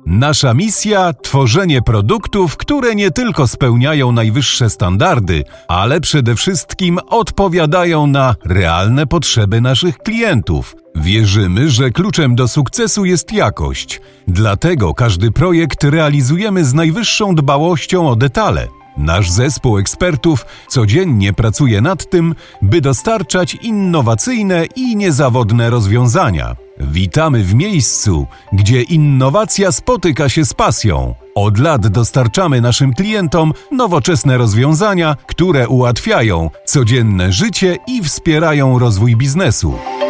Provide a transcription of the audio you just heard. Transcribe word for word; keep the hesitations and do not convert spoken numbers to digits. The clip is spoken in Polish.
Nasza misja – tworzenie produktów, które nie tylko spełniają najwyższe standardy, ale przede wszystkim odpowiadają na realne potrzeby naszych klientów. Wierzymy, że kluczem do sukcesu jest jakość. Dlatego każdy projekt realizujemy z najwyższą dbałością o detale. Nasz zespół ekspertów codziennie pracuje nad tym, by dostarczać innowacyjne i niezawodne rozwiązania. Witamy w miejscu, gdzie innowacja spotyka się z pasją. Od lat dostarczamy naszym klientom nowoczesne rozwiązania, które ułatwiają codzienne życie i wspierają rozwój biznesu.